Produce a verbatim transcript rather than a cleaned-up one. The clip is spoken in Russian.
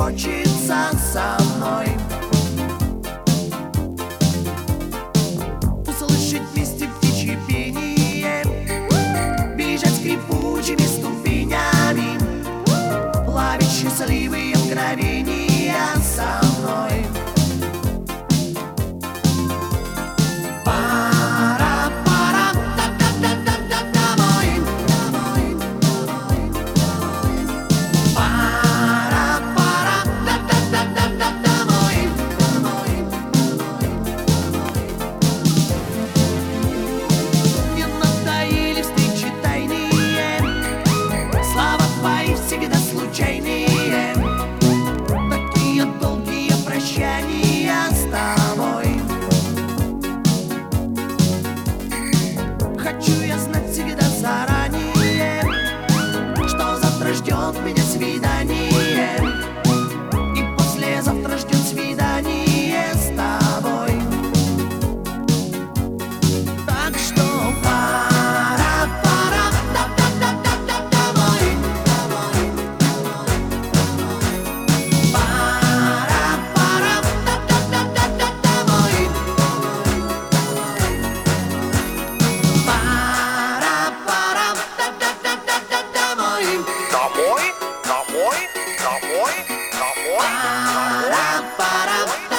хочется со мной услышать вместе птичье пение, бежать скрипучими ступенями, ловить счастливые мгновения со мной. Всегда случайные, такие долгие прощания с тобой. Хочу я знать всегда заранее, что завтра ждет меня свидание, и послезавтра ждет свидание с тобой. Так что Домой, домой, домой, домой, домой.